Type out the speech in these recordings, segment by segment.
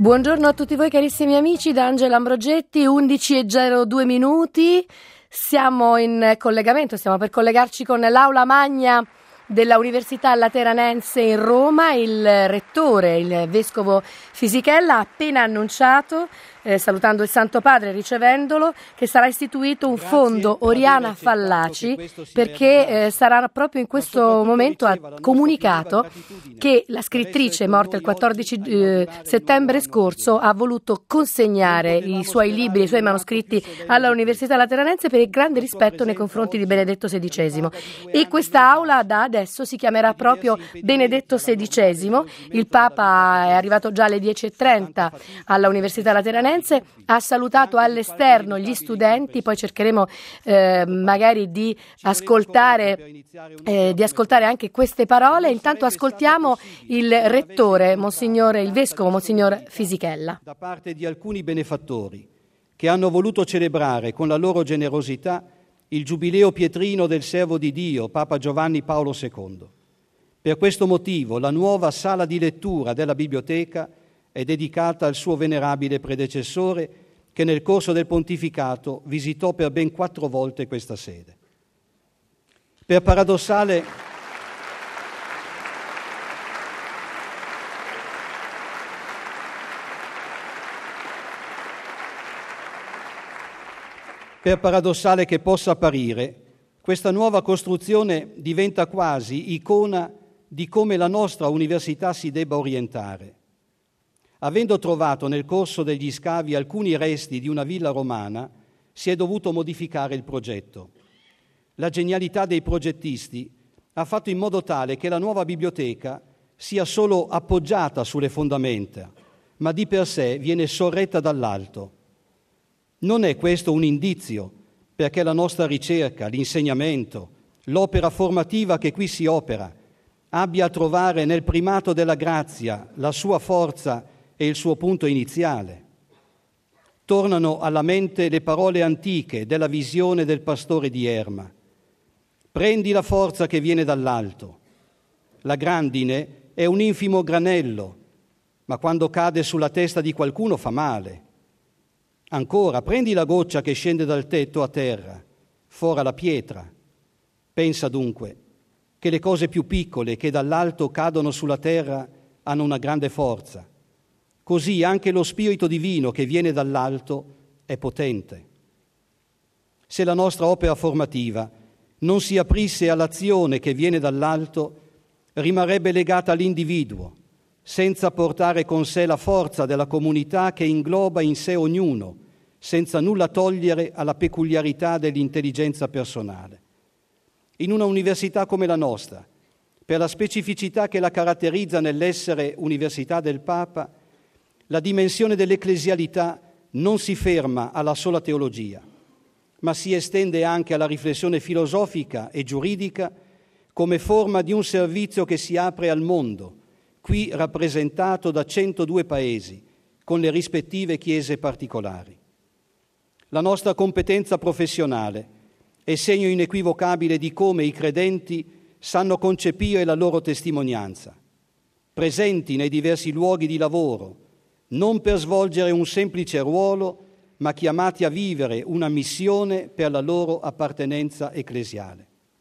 Buongiorno a tutti voi carissimi amici da Angela Ambrogetti, 11:02. Siamo in collegamento, stiamo per collegarci con l'Aula Magna della Università Lateranense in Roma. Il rettore, il vescovo Fisichella, ha appena annunciato, salutando il Santo Padre, ricevendolo, che sarà istituito un fondo Oriana Fallaci, perché sarà proprio in questo momento ha comunicato che la scrittrice, morta il 14 settembre scorso, ha voluto consegnare i suoi libri, i suoi manoscritti alla Università Lateranense per il grande rispetto nei confronti di Benedetto XVI. E questa aula da adesso si chiamerà proprio Benedetto XVI. Il Papa è arrivato già alle 10:30 alla Università Lateranense, ha salutato all'esterno gli studenti, poi cercheremo magari di ascoltare anche queste parole. Intanto ascoltiamo il rettore, il vescovo Monsignor Fisichella. Da parte di alcuni benefattori che hanno voluto celebrare con la loro generosità il giubileo pietrino del servo di Dio, Papa Giovanni Paolo II. Per questo motivo la nuova sala di lettura della biblioteca è dedicata al suo venerabile predecessore che nel corso del pontificato visitò per ben 4 volte questa sede. Per paradossale che possa apparire, questa nuova costruzione diventa quasi icona di come la nostra università si debba orientare. Avendo trovato nel corso degli scavi alcuni resti di una villa romana, si è dovuto modificare il progetto. La genialità dei progettisti ha fatto in modo tale che la nuova biblioteca sia solo appoggiata sulle fondamenta, ma di per sé viene sorretta dall'alto. Non è questo un indizio perché la nostra ricerca, l'insegnamento, l'opera formativa che qui si opera abbia a trovare nel primato della grazia la sua forza e il suo punto iniziale. Tornano alla mente le parole antiche della visione del pastore di Erma. Prendi la forza che viene dall'alto. La grandine è un infimo granello, ma quando cade sulla testa di qualcuno fa male. Ancora, prendi la goccia che scende dal tetto a terra, fora la pietra. Pensa dunque che le cose più piccole che dall'alto cadono sulla terra hanno una grande forza. Così anche lo Spirito Divino che viene dall'alto è potente. Se la nostra opera formativa non si aprisse all'azione che viene dall'alto, rimarrebbe legata all'individuo, senza portare con sé la forza della comunità che ingloba in sé ognuno, senza nulla togliere alla peculiarità dell'intelligenza personale. In una università come la nostra, per la specificità che la caratterizza nell'essere Università del Papa, la dimensione dell'ecclesialità non si ferma alla sola teologia, ma si estende anche alla riflessione filosofica e giuridica come forma di un servizio che si apre al mondo, qui rappresentato da 102 paesi, con le rispettive chiese particolari. La nostra competenza professionale è segno inequivocabile di come i credenti sanno concepire la loro testimonianza, presenti nei diversi luoghi di lavoro, non per svolgere un semplice ruolo, ma chiamati a vivere una missione per la loro appartenenza ecclesiale.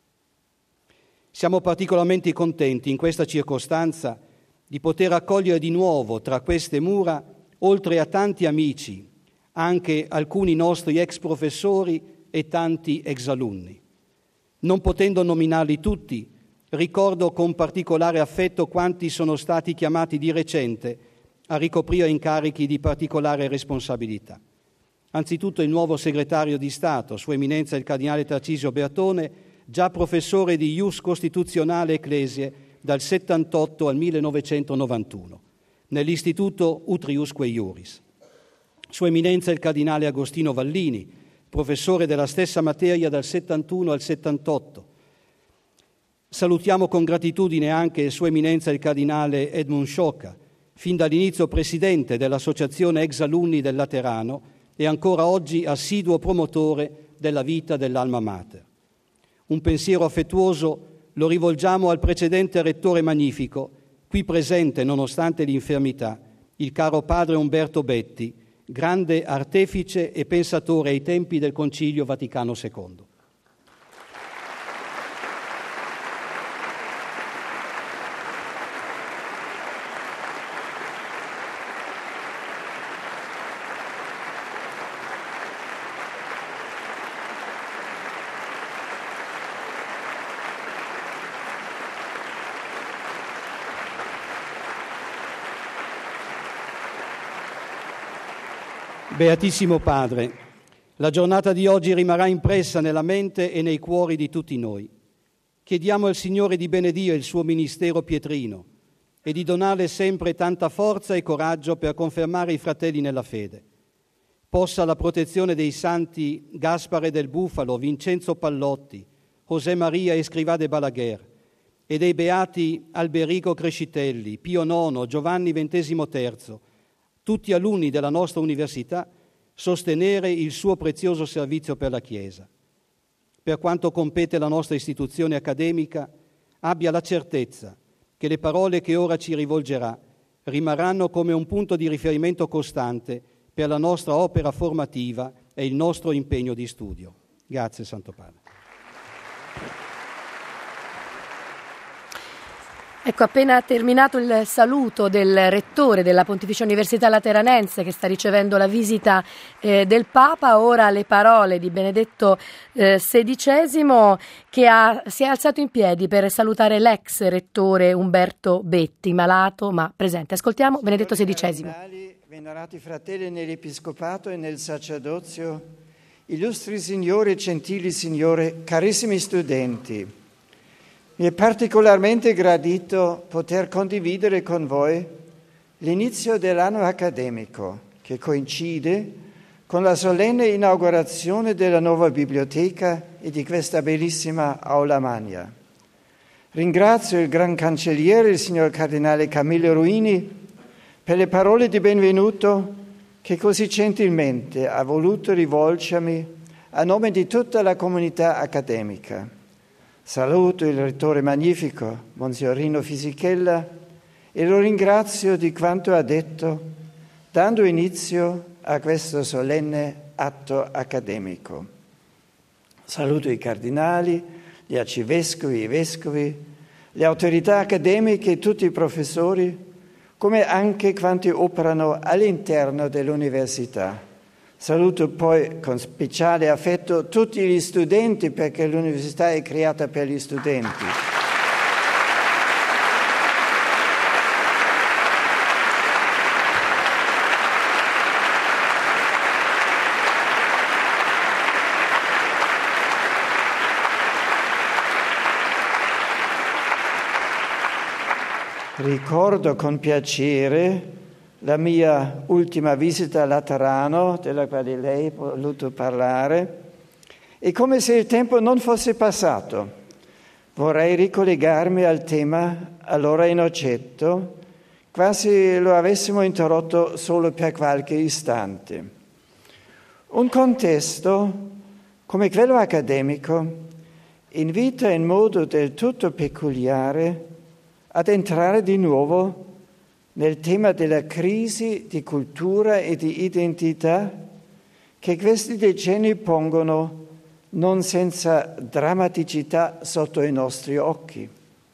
Siamo particolarmente contenti in questa circostanza di poter accogliere di nuovo tra queste mura, oltre a tanti amici, anche alcuni nostri ex professori e tanti ex alunni. Non potendo nominarli tutti, ricordo con particolare affetto quanti sono stati chiamati di recente a ricoprire incarichi di particolare responsabilità. Anzitutto il nuovo segretario di Stato, Sua Eminenza il Cardinale Tarcisio Bertone, già professore di Ius Costituzionale Ecclesiae dal 78 al 1991, nell'Istituto Utriusque Iuris. Sua Eminenza il Cardinale Agostino Vallini, professore della stessa materia dal 71 al 78. Salutiamo con gratitudine anche Sua Eminenza il Cardinale Edmund Sciocca, fin dall'inizio presidente dell'Associazione Ex Alunni del Laterano e ancora oggi assiduo promotore della vita dell'Alma Mater. Un pensiero affettuoso lo rivolgiamo al precedente rettore magnifico, qui presente nonostante l'infermità, il caro padre Umberto Betti, grande artefice e pensatore ai tempi del Concilio Vaticano II. Beatissimo Padre, la giornata di oggi rimarrà impressa nella mente e nei cuori di tutti noi. Chiediamo al Signore di benedire il suo ministero pietrino e di donarle sempre tanta forza e coraggio per confermare i fratelli nella fede. Possa la protezione dei santi Gaspare del Bufalo, Vincenzo Pallotti, José Maria Escrivá de Balaguer e dei beati Alberico Crescitelli, Pio IX, Giovanni XXIII, tutti alunni della nostra università, sostenere il suo prezioso servizio per la Chiesa. Per quanto compete la nostra istituzione accademica, abbia la certezza che le parole che ora ci rivolgerà rimarranno come un punto di riferimento costante per la nostra opera formativa e il nostro impegno di studio. Grazie, Santo Padre. Ecco, appena terminato il saluto del rettore della Pontificia Università Lateranense che sta ricevendo la visita del Papa, ora le parole di Benedetto XVI che si è alzato in piedi per salutare l'ex rettore Umberto Betti, malato ma presente. Ascoltiamo Benedetto XVI. Venerati fratelli nell'Episcopato e nel sacerdozio, illustri signori, gentili signore, carissimi studenti, mi è particolarmente gradito poter condividere con voi l'inizio dell'anno accademico, che coincide con la solenne inaugurazione della nuova biblioteca e di questa bellissima Aula Magna. Ringrazio il Gran Cancelliere, il signor Cardinale Camillo Ruini, per le parole di benvenuto che così gentilmente ha voluto rivolgermi a nome di tutta la comunità accademica. Saluto il Rettore Magnifico, Monsignor Rino Fisichella, e lo ringrazio di quanto ha detto, dando inizio a questo solenne atto accademico. Saluto i cardinali, gli arcivescovi, i vescovi, le autorità accademiche e tutti i professori, come anche quanti operano all'interno dell'università. Saluto poi con speciale affetto tutti gli studenti, perché l'università è creata per gli studenti. Ricordo con piacere la mia ultima visita a Laterano, della quale lei ha voluto parlare, e come se il tempo non fosse passato, vorrei ricollegarmi al tema allora in oggetto, quasi lo avessimo interrotto solo per qualche istante. Un contesto come quello accademico invita in modo del tutto peculiare ad entrare di nuovo nel tema della crisi di cultura e di identità che questi decenni pongono non senza drammaticità sotto i nostri occhi.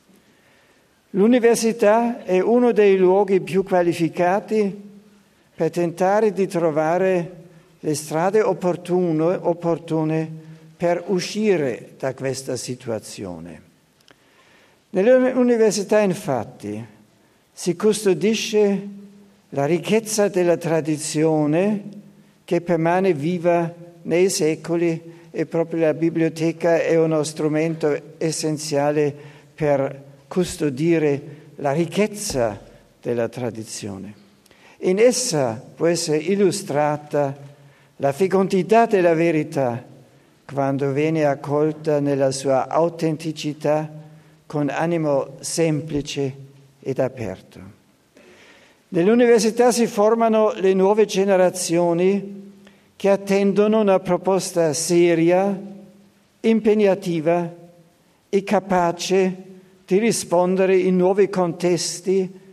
L'università è uno dei luoghi più qualificati per tentare di trovare le strade opportune per uscire da questa situazione. Nelle università, infatti, si custodisce la ricchezza della tradizione che permane viva nei secoli e proprio la biblioteca è uno strumento essenziale per custodire la ricchezza della tradizione. In essa può essere illustrata la fecondità della verità quando viene accolta nella sua autenticità con animo semplice ed aperto. Nell'università si formano le nuove generazioni che attendono una proposta seria, impegnativa e capace di rispondere in nuovi contesti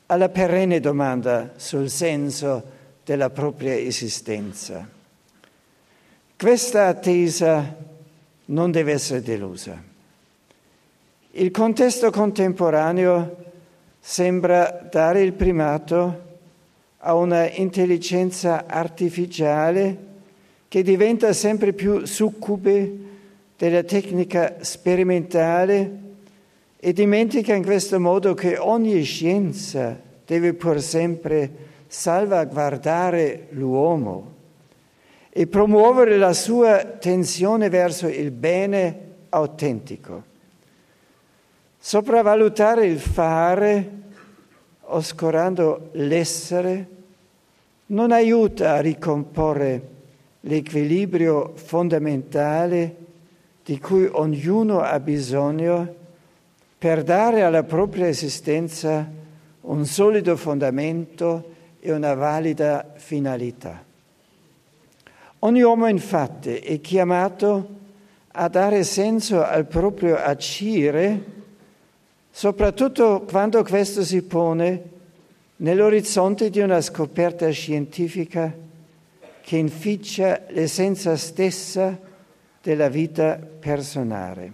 alla perenne domanda sul senso della propria esistenza. Questa attesa non deve essere delusa. Il contesto contemporaneo sembra dare il primato a una intelligenza artificiale che diventa sempre più succube della tecnica sperimentale e dimentica in questo modo che ogni scienza deve pur sempre salvaguardare l'uomo e promuovere la sua tensione verso il bene autentico. Sopravvalutare il fare, oscurando l'essere, non aiuta a ricomporre l'equilibrio fondamentale di cui ognuno ha bisogno per dare alla propria esistenza un solido fondamento e una valida finalità. Ogni uomo infatti è chiamato a dare senso al proprio agire, soprattutto quando questo si pone nell'orizzonte di una scoperta scientifica che inficia l'essenza stessa della vita personale.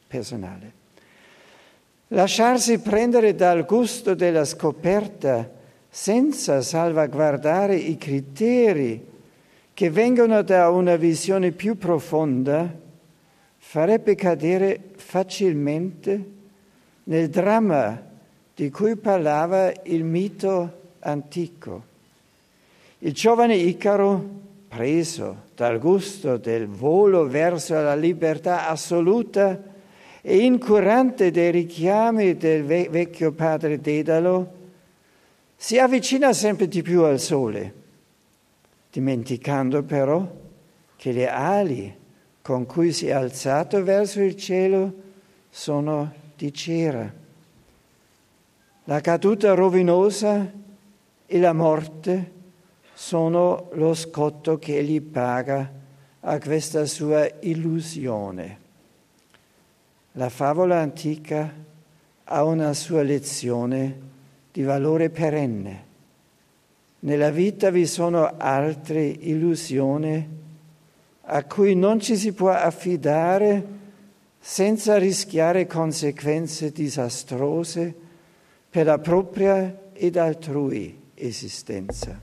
Lasciarsi prendere dal gusto della scoperta senza salvaguardare i criteri che vengono da una visione più profonda farebbe cadere facilmente nel dramma di cui parlava il mito antico. Il giovane Icaro, preso dal gusto del volo verso la libertà assoluta e incurante dei richiami del vecchio padre Dedalo, si avvicina sempre di più al sole, dimenticando però che le ali con cui si è alzato verso il cielo sono di cera. La caduta rovinosa e la morte sono lo scotto che egli paga a questa sua illusione. La favola antica ha una sua lezione di valore perenne. Nella vita vi sono altre illusioni a cui non ci si può affidare senza rischiare conseguenze disastrose per la propria ed altrui esistenza.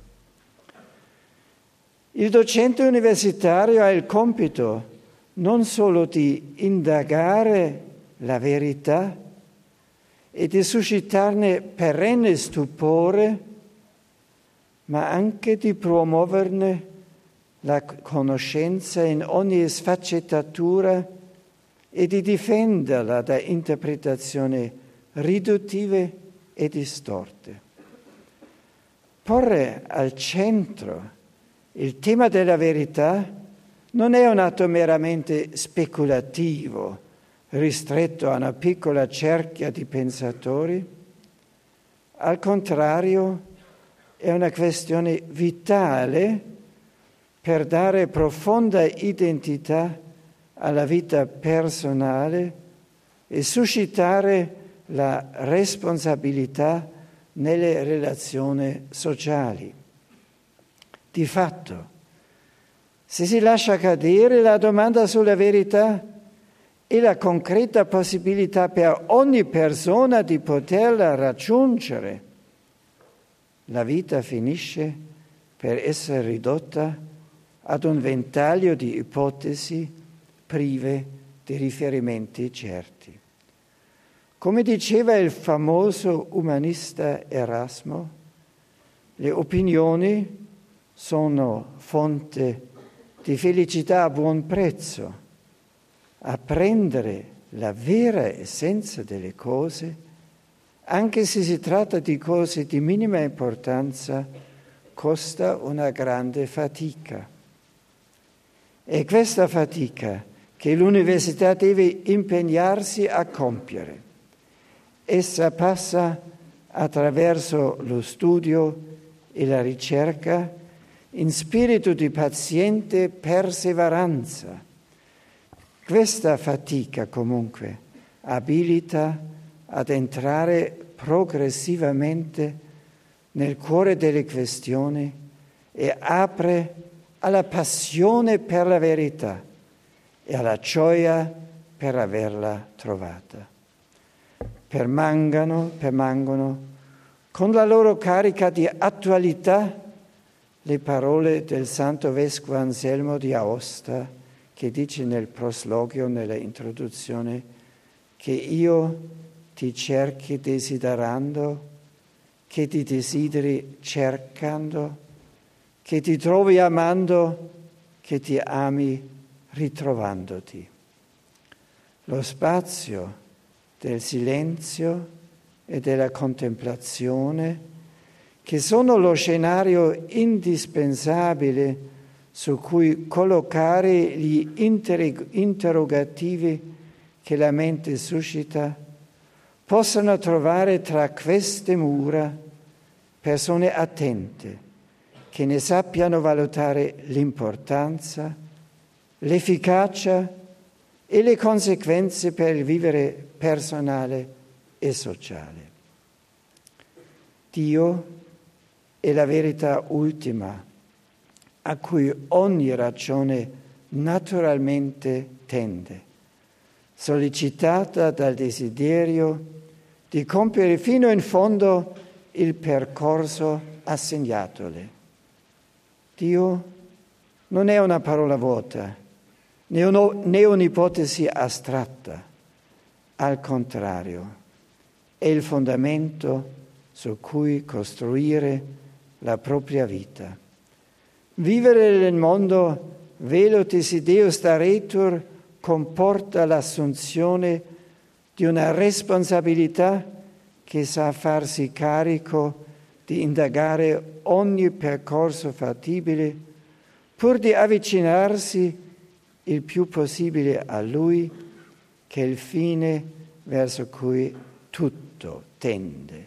Il docente universitario ha il compito non solo di indagare la verità e di suscitarne perenne stupore, ma anche di promuoverne la conoscenza in ogni sfaccettatura e di difenderla da interpretazioni riduttive e distorte. Porre al centro il tema della verità non è un atto meramente speculativo, ristretto a una piccola cerchia di pensatori. Al contrario, è una questione vitale per dare profonda identità alla vita personale e suscitare la responsabilità nelle relazioni sociali. Di fatto, se si lascia cadere la domanda sulla verità e la concreta possibilità per ogni persona di poterla raggiungere, la vita finisce per essere ridotta ad un ventaglio di ipotesi prive di riferimenti certi. Come diceva il famoso umanista Erasmo, le opinioni sono fonte di felicità a buon prezzo. Apprendere la vera essenza delle cose, anche se si tratta di cose di minima importanza, costa una grande fatica. È questa fatica che l'università deve impegnarsi a compiere. Essa passa attraverso lo studio e la ricerca in spirito di paziente perseveranza. Questa fatica comunque abilita ad entrare progressivamente nel cuore delle questioni e apre alla passione per la verità e alla gioia per averla trovata. Permangono con la loro carica di attualità le parole del Santo Vescovo Anselmo di Aosta, che dice nel proslogio, nella introduzione, che io ti cerchi desiderando, che ti desideri cercando, che ti trovi amando, che ti ami ritrovandoti. Lo spazio del silenzio e della contemplazione, che sono lo scenario indispensabile su cui collocare gli interrogativi che la mente suscita, possono trovare tra queste mura persone attente, che ne sappiano valutare l'importanza, l'efficacia e le conseguenze per il vivere personale e sociale. Dio è la verità ultima a cui ogni ragione naturalmente tende, sollecitata dal desiderio di compiere fino in fondo il percorso assegnatole. Dio non è una parola vuota, né un'ipotesi astratta, al contrario, è il fondamento su cui costruire la propria vita. Vivere nel mondo velotis Deus daretur comporta l'assunzione di una responsabilità che sa farsi carico di indagare ogni percorso fattibile pur di avvicinarsi il più possibile a Lui, che è il fine verso cui tutto tende.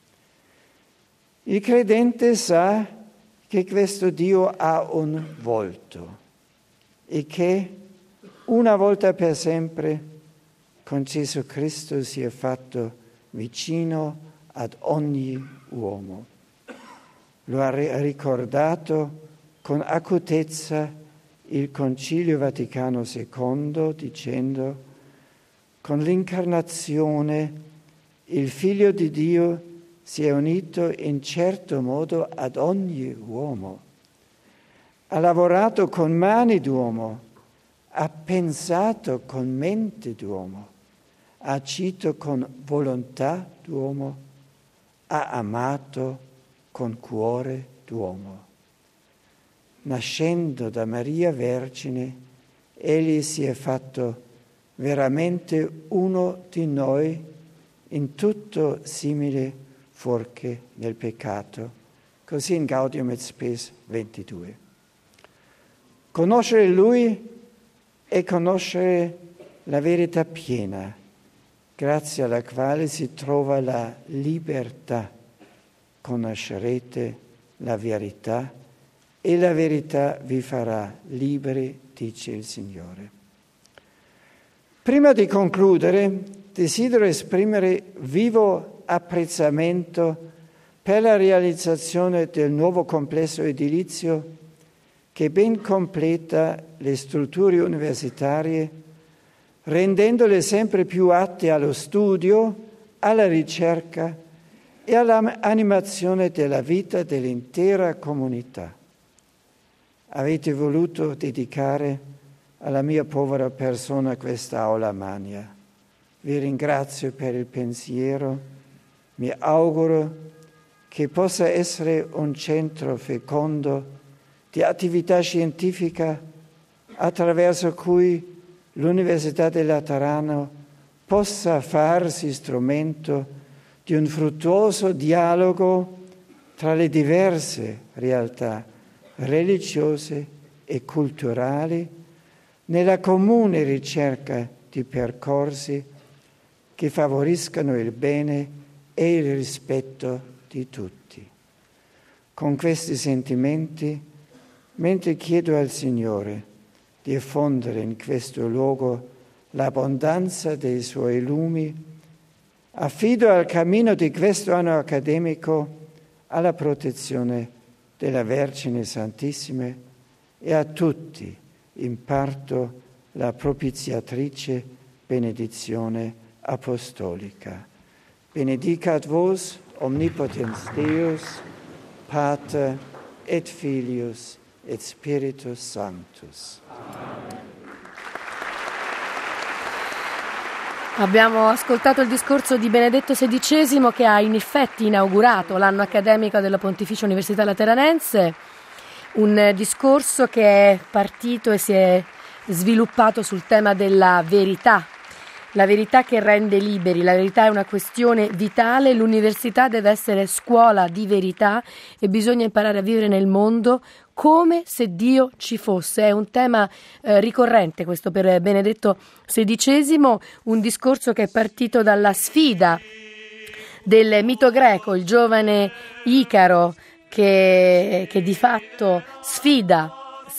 Il credente sa che questo Dio ha un volto e che una volta per sempre con Gesù Cristo si è fatto vicino ad ogni uomo. Lo ha ricordato con acutezza il Concilio Vaticano II dicendo: con l'incarnazione il Figlio di Dio si è unito in certo modo ad ogni uomo, ha lavorato con mani d'uomo, ha pensato con mente d'uomo, ha agito con volontà d'uomo, ha amato con cuore d'uomo. Nascendo da Maria Vergine, egli si è fatto veramente uno di noi, in tutto simile fuorché nel peccato, così in Gaudium et Spes 22. Conoscere Lui è conoscere la verità piena, grazie alla quale si trova la libertà. Conoscerete la verità e la verità vi farà liberi, dice il Signore. Prima di concludere, desidero esprimere vivo apprezzamento per la realizzazione del nuovo complesso edilizio che ben completa le strutture universitarie, rendendole sempre più atte allo studio, alla ricerca e all'animazione della vita dell'intera comunità. Avete voluto dedicare alla mia povera persona questa aula magna. Vi ringrazio per il pensiero. Mi auguro che possa essere un centro fecondo di attività scientifica attraverso cui l'Università del Laterano possa farsi strumento di un fruttuoso dialogo tra le diverse realtà religiose e culturali nella comune ricerca di percorsi che favoriscano il bene e il rispetto di tutti. Con questi sentimenti, mentre chiedo al Signore di effondere in questo luogo l'abbondanza dei Suoi lumi, affido al cammino di questo anno accademico alla protezione della Vergine Santissima e a tutti imparto la propiziatrice benedizione apostolica. Benedicat vos omnipotens Deus, Pater et Filius et Spiritus Sanctus. Abbiamo ascoltato il discorso di Benedetto XVI che ha in effetti inaugurato l'anno accademico della Pontificia Università Lateranense, un discorso che è partito e si è sviluppato sul tema della verità, la verità che rende liberi. La verità è una questione vitale, l'università deve essere scuola di verità e bisogna imparare a vivere nel mondo come se Dio ci fosse. È un tema ricorrente questo per Benedetto XVI, un discorso che è partito dalla sfida del mito greco, il giovane Icaro che di fatto sfida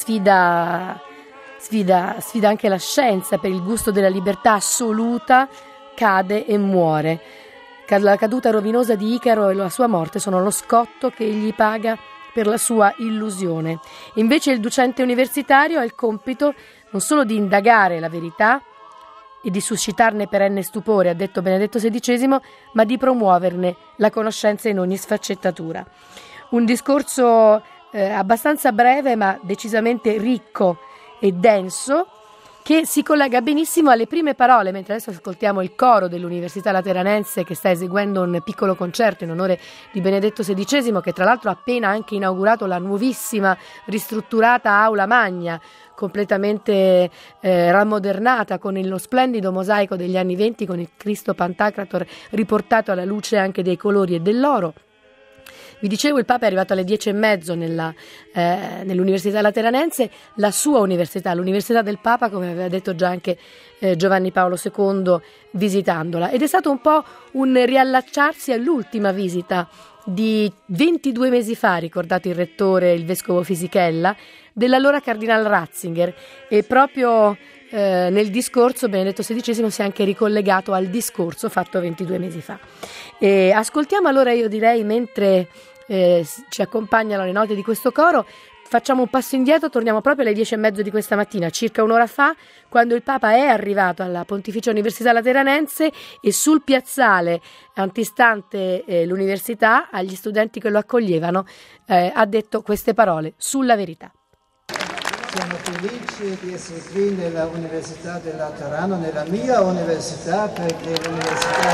anche la scienza per il gusto della libertà assoluta, cade e muore. La caduta rovinosa di Icaro e la sua morte sono lo scotto che egli paga per la sua illusione. Invece il docente universitario ha il compito non solo di indagare la verità e di suscitarne perenne stupore, ha detto Benedetto XVI, ma di promuoverne la conoscenza in ogni sfaccettatura. Un discorso abbastanza breve ma decisamente ricco e denso, che si collega benissimo alle prime parole, mentre adesso ascoltiamo il coro dell'Università Lateranense che sta eseguendo un piccolo concerto in onore di Benedetto XVI, che tra l'altro ha appena anche inaugurato la nuovissima ristrutturata Aula Magna, completamente rammodernata con lo splendido mosaico degli anni '20 con il Cristo Pantocrator riportato alla luce anche dei colori e dell'oro. Vi dicevo, il Papa è arrivato alle 10:30 nell'Università Lateranense, la sua università, l'Università del Papa, come aveva detto già anche Giovanni Paolo II visitandola. Ed è stato un po' un riallacciarsi all'ultima visita di 22 mesi fa, ricordato il rettore, il vescovo Fisichella, dell'allora Cardinal Ratzinger, e proprio nel discorso Benedetto XVI si è anche ricollegato al discorso fatto 22 mesi fa. E ascoltiamo allora, io direi, mentre ci accompagnano le note di questo coro, facciamo un passo indietro, torniamo proprio alle 10:30 di questa mattina, circa un'ora fa, quando il Papa è arrivato alla Pontificia Università Lateranense e sul piazzale antistante l'università, agli studenti che lo accoglievano, ha detto queste parole sulla verità. Siamo felici di essere qui nella Università del Laterano, nella mia università, perché l'Università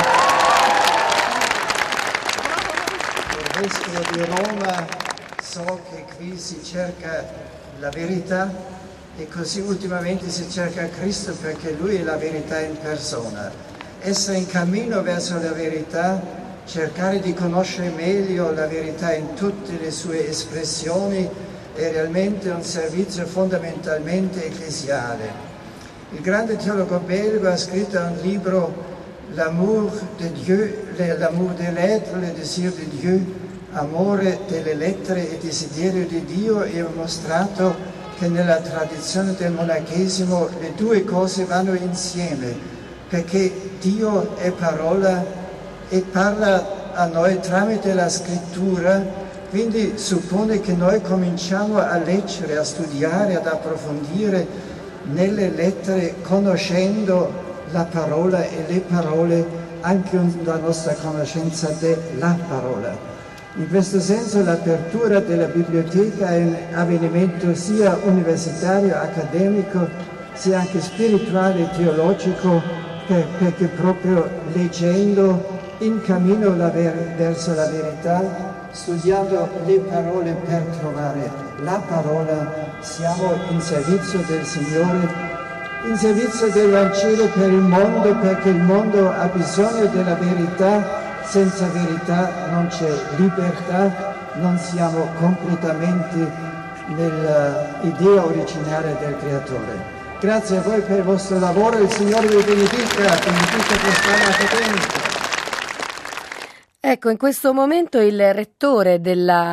del Vescovo di Roma, so che qui si cerca la verità e così ultimamente si cerca Cristo, perché Lui è la verità in persona. Essere in cammino verso la verità, cercare di conoscere meglio la verità in tutte le sue espressioni, è realmente un servizio fondamentalmente ecclesiale. Il grande teologo belga ha scritto un libro, L'amour de Dieu, l'amour des lettres, le désir de Dieu, amore delle lettere e desiderio di Dio, e ha mostrato che nella tradizione del monachesimo le due cose vanno insieme, perché Dio è parola e parla a noi tramite la scrittura. Quindi suppone che noi cominciamo a leggere, a studiare, ad approfondire nelle lettere, conoscendo la parola e le parole, anche la nostra conoscenza della parola. In questo senso l'apertura della biblioteca è un avvenimento sia universitario, accademico, sia anche spirituale e teologico, perché proprio leggendo in cammino verso la verità, studiando le parole per trovare la parola, siamo in servizio del Signore, in servizio del Vangelo per il mondo, perché il mondo ha bisogno della verità. Senza verità non c'è libertà, non siamo completamente nell'idea originaria del Creatore. Grazie a voi per il vostro lavoro, il Signore vi benedica quest'anno accademico. Ecco, in questo momento il rettore della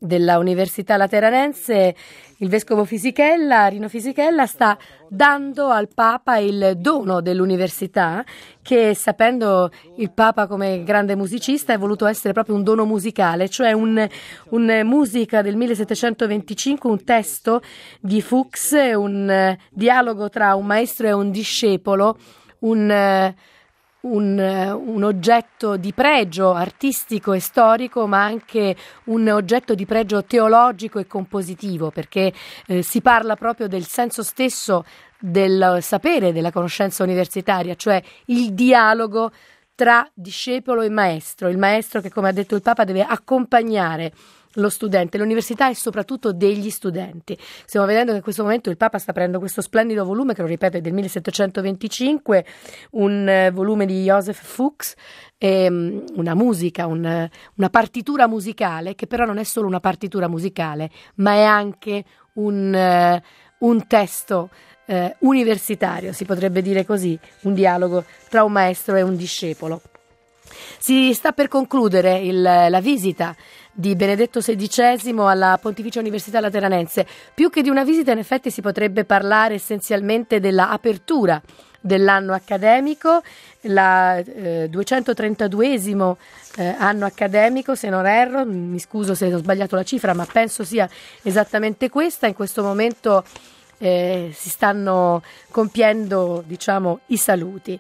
della Università Lateranense, il vescovo Fisichella, Rino Fisichella, sta dando al Papa il dono dell'università, che, sapendo il Papa come grande musicista, è voluto essere proprio un dono musicale, cioè un musica del 1725, un testo di Fuchs, un dialogo tra un maestro e un discepolo, un oggetto di pregio artistico e storico, ma anche un oggetto di pregio teologico e compositivo, perché si parla proprio del senso stesso del sapere, della conoscenza universitaria, cioè il dialogo tra discepolo e maestro, il maestro che, come ha detto il Papa, deve accompagnare lo studente. L'università è soprattutto degli studenti. Stiamo vedendo che in questo momento il Papa sta prendendo questo splendido volume, che, lo ripeto, è del 1725, un volume di Joseph Fuchs, una musica, una partitura musicale, che però non è solo una partitura musicale, ma è anche un testo universitario, si potrebbe dire così, un dialogo tra un maestro e un discepolo. Si sta per concludere la visita di Benedetto XVI alla Pontificia Università Lateranense. Più che di una visita, in effetti, si potrebbe parlare essenzialmente della apertura dell'anno accademico, la 232esimo anno accademico, se non erro, mi scuso se ho sbagliato la cifra, ma penso sia esattamente questa. In questo momento si stanno compiendo, i saluti.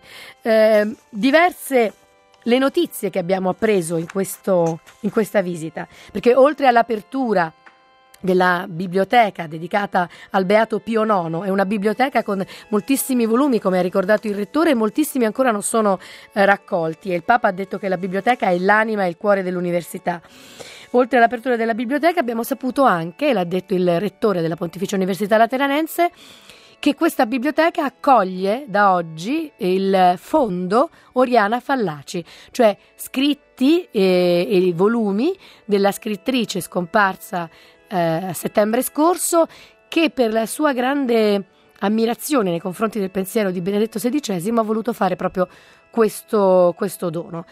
Diverse le notizie che abbiamo appreso in questa visita, perché oltre all'apertura della biblioteca dedicata al Beato Pio IX, è una biblioteca con moltissimi volumi, come ha ricordato il Rettore, e moltissimi ancora non sono raccolti, e il Papa ha detto che la biblioteca è l'anima e il cuore dell'università. Oltre all'apertura della biblioteca abbiamo saputo anche, l'ha detto il Rettore della Pontificia Università Lateranense, che questa biblioteca accoglie da oggi il fondo Oriana Fallaci, cioè scritti e volumi della scrittrice scomparsa a settembre scorso, che per la sua grande ammirazione nei confronti del pensiero di Benedetto XVI ha voluto fare proprio questo dono.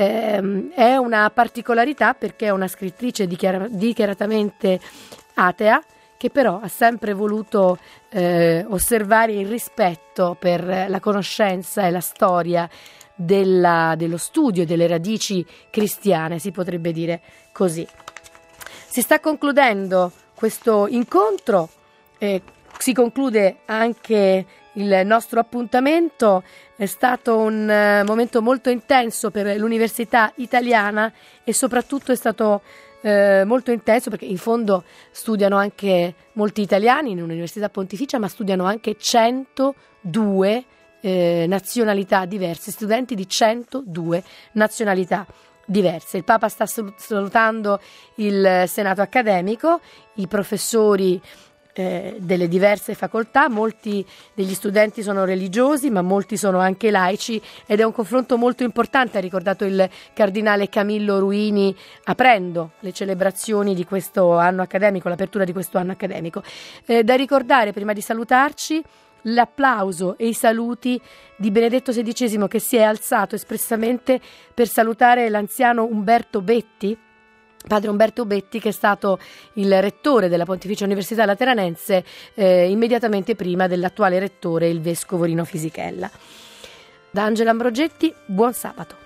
È una particolarità, perché è una scrittrice dichiaratamente atea, che però ha sempre voluto osservare il rispetto per la conoscenza e la storia dello studio e delle radici cristiane, si potrebbe dire così. Si sta concludendo questo incontro, si conclude anche il nostro appuntamento. È stato un momento molto intenso per l'università italiana, e soprattutto è stato molto intenso perché in fondo studiano anche molti italiani in un'università pontificia, ma studiano anche 102 nazionalità diverse, studenti di 102 nazionalità diverse. Il Papa sta salutando il Senato accademico, i professori delle diverse facoltà. Molti degli studenti sono religiosi, ma molti sono anche laici, ed è un confronto molto importante, ha ricordato il cardinale Camillo Ruini aprendo le celebrazioni di questo anno accademico, l'apertura di questo anno accademico. Da ricordare, prima di salutarci, l'applauso e i saluti di Benedetto XVI, che si è alzato espressamente per salutare l'anziano Umberto Betti, padre Umberto Betti, che è stato il rettore della Pontificia Università Lateranense immediatamente prima dell'attuale rettore, il vescovo Rino Fisichella. Da Angela Ambrogetti, buon sabato.